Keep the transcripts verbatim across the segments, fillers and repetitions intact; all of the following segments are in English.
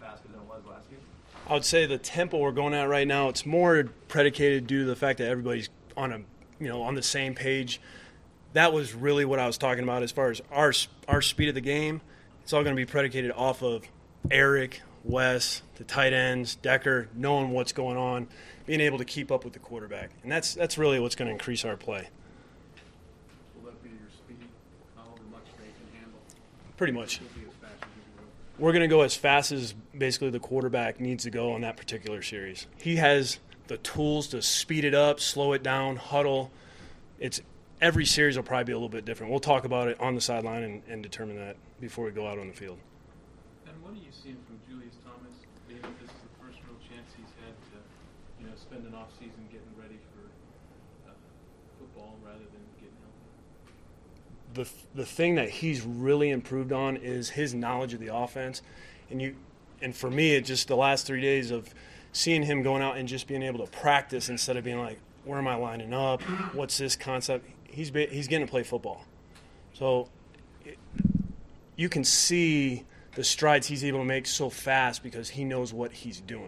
faster than it was last year? I would say the tempo we're going at right now, it's more predicated due to the fact that everybody's on a, you know, on the same page. That was really what I was talking about as far as our our speed of the game. It's all going to be predicated off of Eric, Wes, the tight ends, Decker, knowing what's going on, being able to keep up with the quarterback. And that's that's really what's going to increase our play. Will that be your speed? However much they can handle? Pretty much. Will be as fast as you can go. We're going to go as fast as basically the quarterback needs to go on that particular series. He has the tools to speed it up, slow it down, huddle. It's every series will probably be a little bit different. We'll talk about it on the sideline and, and determine that before we go out on the field. And what are you seeing from Julius Thomas? Maybe this is the first real chance he's had to, you know, spend an off season getting ready for uh, football rather than getting healthy. The the thing that he's really improved on is his knowledge of the offense, and you and for me, it just the last three days of seeing him going out and just being able to practice instead of being like, where am I lining up? What's this concept? He's he's getting to play football, so it, you can see the strides he's able to make so fast because he knows what he's doing.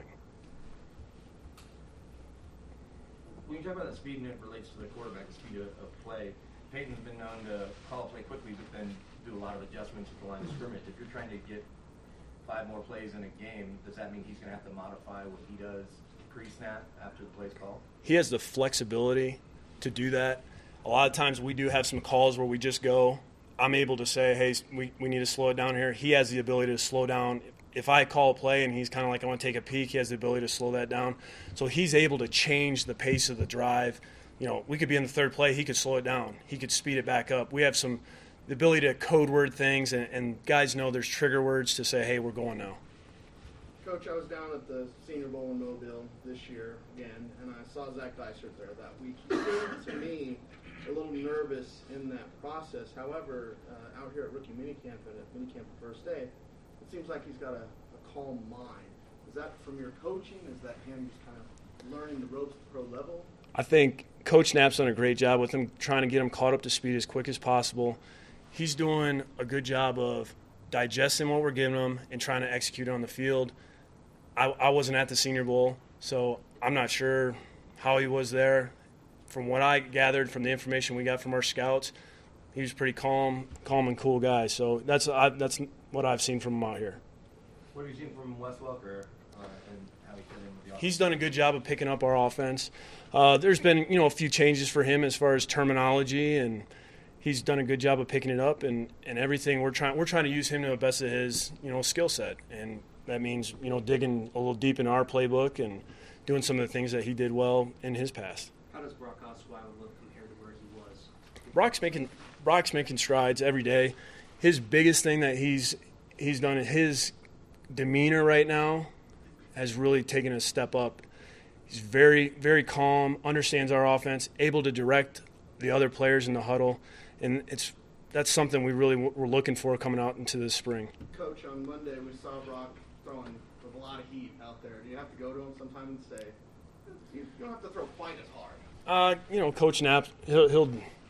When you talk about the speed and it relates to the quarterback, the speed of, of play, Peyton's been known to call a play quickly but then do a lot of adjustments at the line of scrimmage. If you're trying to get five more plays in a game, does that mean he's going to have to modify what he does pre-snap after the play's called? He has the flexibility to do that. A lot of times we do have some calls where we just go, I'm able to say, hey, we, we need to slow it down here. He has the ability to slow down. If I call a play and he's kind of like, I want to take a peek, he has the ability to slow that down. So he's able to change the pace of the drive. You know, we could be in the third play, he could slow it down. He could speed it back up. We have some the ability to code word things, and, and guys know there's trigger words to say, hey, we're going now. Coach, I was down at the Senior Bowl in Mobile this year again, and I saw Zach Dysert there that week. He seemed to me a little nervous in that process. However, uh, out here at rookie minicamp and at minicamp the first day, it seems like he's got a, a calm mind. Is that from your coaching? Is that him just kind of learning the ropes at the pro level? I think Coach Knapp's done a great job with him, trying to get him caught up to speed as quick as possible. He's doing a good job of digesting what we're giving him and trying to execute it on the field. I, I wasn't at the Senior Bowl, so I'm not sure how he was there. From what I gathered from the information we got from our scouts, he was pretty calm, calm and cool guy. So that's I, that's what I've seen from him out here. What have you seen from Wes Welker uh, and how he fit in with the offense? He's done a good job of picking up our offense. Uh, there's been you know a few changes for him as far as terminology, and he's done a good job of picking it up and, and everything. We're trying we're trying to use him to the best of his you know skill set, and that means you know digging a little deep in our playbook and doing some of the things that he did well in his past. How does Brock Osweiler look compared to where he was? Brock's making Brock's making strides every day. His biggest thing that he's he's done, his demeanor right now has really taken a step up. He's very very calm, understands our offense, able to direct the other players in the huddle, and it's that's something we really were looking for coming out into this spring. Coach, on Monday we saw Brock throwing with a lot of heat out there. Do you have to go to him sometime and say, you don't have to throw quite as hard? Uh, you know, Coach Knapp, he'll, he'll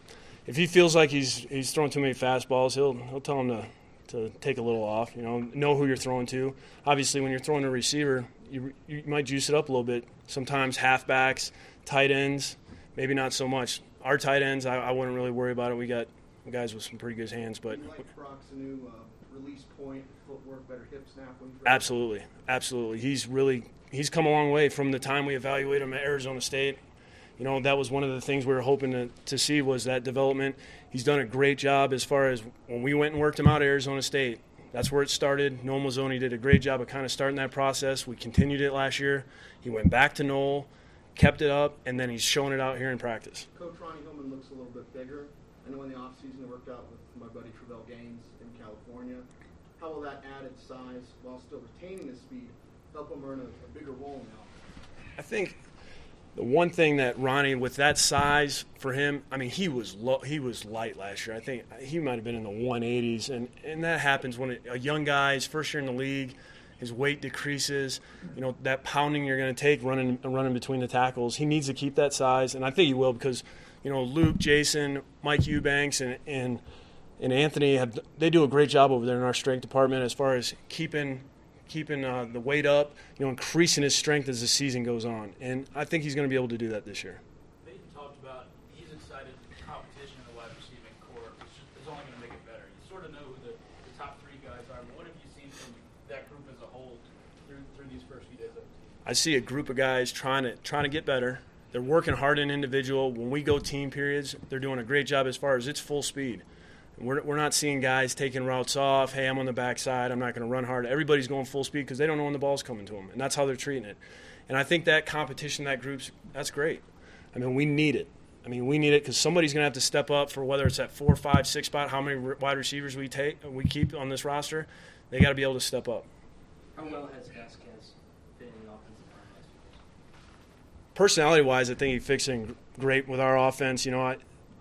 if he feels like he's he's throwing too many fastballs, he'll he'll tell him to, to take a little off. You know, know who you're throwing to. Obviously, when you're throwing a receiver, you you might juice it up a little bit. Sometimes halfbacks, tight ends, maybe not so much. Our tight ends, I, I wouldn't really worry about it. We got guys with some pretty good hands, but you like Brock's new uh, release point, footwork, better hip snap when he's absolutely, absolutely. He's really he's come a long way from the time we evaluated him at Arizona State. You know, that was one of the things we were hoping to, to see was that development. He's done a great job as far as when we went and worked him out at Arizona State. That's where it started. Noel Mazzoni did a great job of kind of starting that process. We continued it last year. He went back to Noel, kept it up, and then he's showing it out here in practice. Coach Ronnie Hillman looks a little bit bigger. I know in the offseason it worked out with my buddy Travell Gaines in California. How will that added size, while still retaining his speed, help him earn a, a bigger role now? I think the one thing that Ronnie, with that size for him, I mean, he was low, he was light last year. I think he might have been in the one eighties, and, and that happens when a young guy is first year in the league, his weight decreases. You know, that pounding you're going to take running running between the tackles, he needs to keep that size, and I think he will because, you know, Luke, Jason, Mike Eubanks, and and, and Anthony, have they do a great job over there in our strength department as far as keeping keeping uh, the weight up, you know, increasing his strength as the season goes on. And I think he's going to be able to do that this year. Peyton talked about he's excited the competition in the wide receiving core is, just, is only going to make it better. You sort of know who the, the top three guys are. But what have you seen from that group as a whole through through these first few days of the season? I see a group of guys trying to trying to get better. They're working hard in individual. When we go team periods, they're doing a great job as far as it's full speed. We're, we're not seeing guys taking routes off. Hey, I'm on the backside. I'm not going to run hard. Everybody's going full speed because they don't know when the ball's coming to them, and that's how they're treating it. And I think that competition, that group's, that's great. I mean, we need it. I mean, we need it because somebody's going to have to step up for whether it's at four, five, six spot, how many wide receivers we take, we keep on this roster. They got to be able to step up. How well has Vasquez been in the offensive line last few years? Personality-wise, I think he fits in great with our offense. You know, I,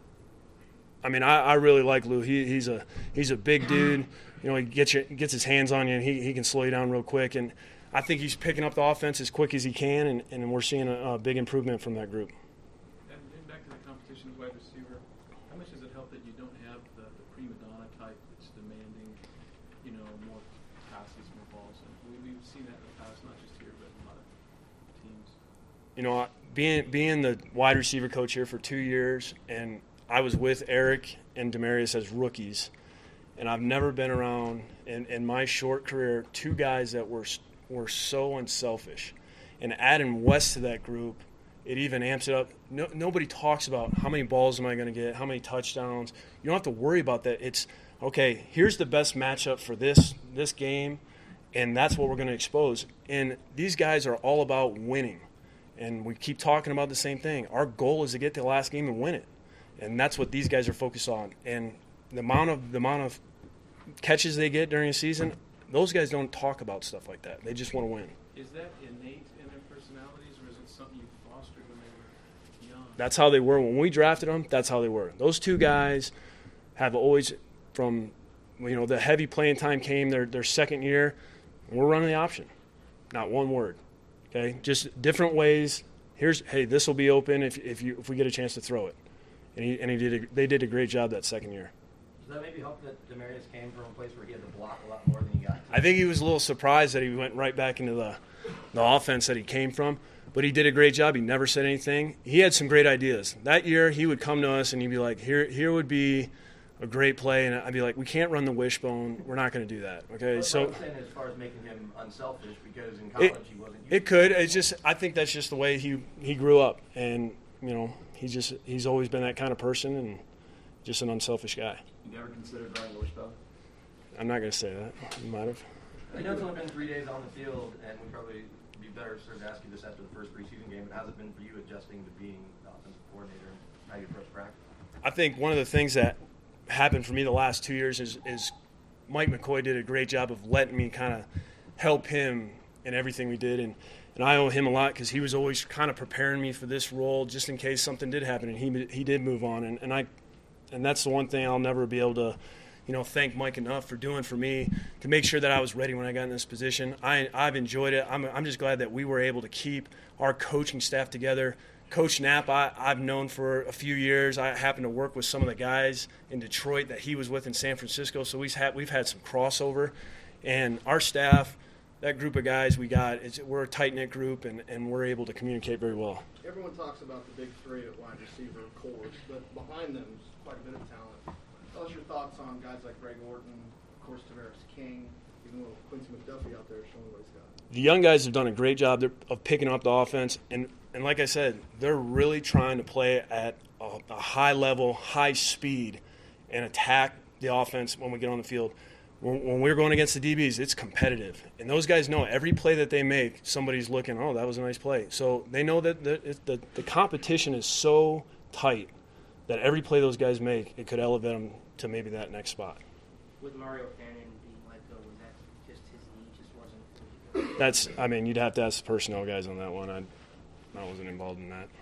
I mean, I, I really like Lou. He, he's a he's a big dude. You know, he gets your, gets his hands on you, and he, he can slow you down real quick. And I think he's picking up the offense as quick as he can, and, and we're seeing a, a big improvement from that group. And getting back to the competition as wide receiver, how much does it help that you don't have the, the prima donna type that's demanding, you know, more passes, more balls? And we, we've seen that in the past, not just here, but in a lot of teams. You know, being being the wide receiver coach here for two years, and I was with Eric and Demarius as rookies, and I've never been around in, in my short career two guys that were were so unselfish. And adding West to that group, it even amps it up. No, nobody talks about how many balls am I going to get, how many touchdowns. You don't have to worry about that. It's, okay, here's the best matchup for this this game, and that's what we're going to expose. And these guys are all about winning. And we keep talking about the same thing. Our goal is to get to the last game and win it. And that's what these guys are focused on. And the amount of the amount of catches they get during a season, those guys don't talk about stuff like that. They just want to win. Is that innate in their personalities, or is it something you fostered when they were young? That's how they were. When we drafted them, that's how they were. Those two guys have always, from, you know, the heavy playing time came their, their second year, and we're running the option. Not one word. Okay? Just different ways. Here's, hey, this will be open if if you if we get a chance to throw it. And he and he did a, they did a great job that second year. Does that maybe help that Demarius came from a place where he had to block a lot more than he got to? I think he was a little surprised that he went right back into the the offense that he came from, but he did a great job. He never said anything. He had some great ideas. That year he would come to us and he'd be like, here here would be a great play, and I'd be like, we can't run the wishbone. We're not going to do that. Okay, That's so what I'm saying as far as making him unselfish, because in college it, he wasn't. it could. It's just I think that's just the way he he grew up, and you know he just he's always been that kind of person and just an unselfish guy. You never considered running the wishbone? I'm not going to say that. You might have. I know it's only been three days on the field, and we probably be better served to ask you this after the first preseason game. But how's it been for you adjusting to being the offensive coordinator and how you approach practice? I think one of the things that happened for me the last two years is, is Mike McCoy did a great job of letting me kind of help him in everything we did, and, and I owe him a lot because he was always kind of preparing me for this role just in case something did happen, and he he did move on, and, and I and that's the one thing I'll never be able to, you know, thank Mike enough for doing for me to make sure that I was ready when I got in this position. I I've enjoyed it. I'm I'm just glad that we were able to keep our coaching staff together. Coach Knapp, I, I've known for a few years. I happen to work with some of the guys in Detroit that he was with in San Francisco, so we've had, we've had some crossover. And our staff, that group of guys we got, it's, we're a tight-knit group, and, and we're able to communicate very well. Everyone talks about the big three at wide receiver cores, but behind them is quite a bit of talent. Tell us your thoughts on guys like Greg Orton, of course, Tavares King, even little Quincy McDuffie out there showing what he's got. The young guys have done a great job of picking up the offense, and, and like I said, they're really trying to play at a, a high level, high speed, and attack the offense when we get on the field. When, when we're going against the D Bs, it's competitive, and those guys know every play that they make, somebody's looking, oh, that was a nice play. So they know that the, the, the competition is so tight that every play those guys make, it could elevate them to maybe that next spot. With Mario Fannin being let go, was that just his knee just wasn't? That's, I mean, you'd have to ask the personnel guys on that one. I, I wasn't involved in that.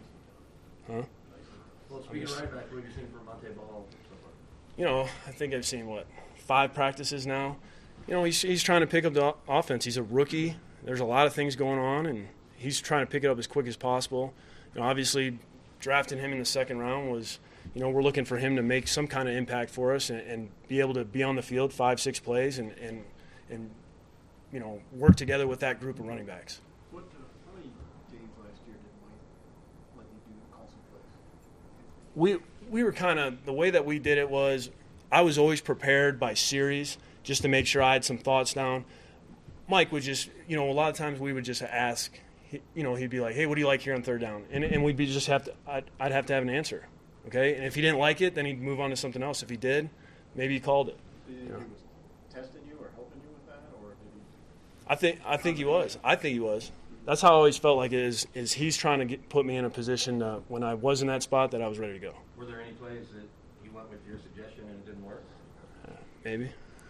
Huh? Well, speaking of right back, what have you seen from Monte Ball so far? You know, I think I've seen, what, five practices now. You know, he's, he's trying to pick up the offense. He's a rookie. There's a lot of things going on, and he's trying to pick it up as quick as possible. You know, obviously, drafting him in the second round was, you know, we're looking for him to make some kind of impact for us and, and be able to be on the field five, six plays and, and, and you know, work together with that group of running backs. What, uh, how many days last year did Mike let you do call some plays? We we were kind of, the way that we did it was, I was always prepared by series just to make sure I had some thoughts down. Mike would just, you know, a lot of times we would just ask, he, you know, he'd be like, hey, what do you like here on third down? And, and we'd be just have to, I'd, I'd have to have an answer, okay? And if he didn't like it, then he'd move on to something else. If he did, maybe he called it. Did he, You know? he was testing you or helping you with that, or did he? I think I think he was. I think he was. That's how I always felt like it is, is he's trying to get, put me in a position uh, when I was in that spot that I was ready to go. Were there any plays that you went with your suggestion and it didn't work? Uh, maybe.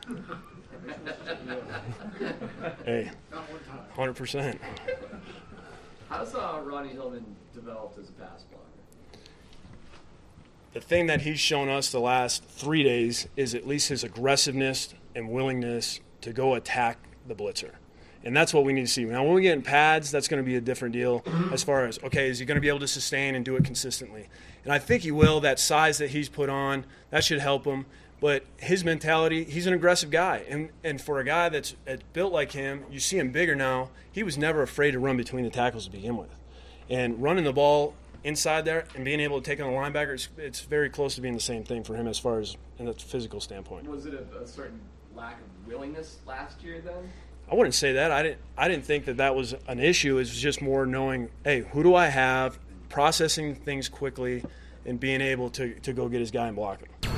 Hey, Not one time. one hundred percent. How's uh, Ronnie Hillman developed as a pass blocker? The thing that he's shown us the last three days is at least his aggressiveness and willingness to go attack the blitzer. And that's what we need to see. Now, when we get in pads, that's going to be a different deal as far as, okay, is he going to be able to sustain and do it consistently? And I think he will. That size that he's put on, that should help him. But his mentality, he's an aggressive guy. And and for a guy that's, that's built like him, you see him bigger now, he was never afraid to run between the tackles to begin with. And running the ball inside there and being able to take on a linebacker, it's, it's very close to being the same thing for him as far as in a physical standpoint. Was it a, a certain lack of willingness last year then? I wouldn't say that. I didn't. I didn't think that that was an issue. It was just more knowing, hey, who do I have, processing things quickly, and being able to, to go get his guy and block him.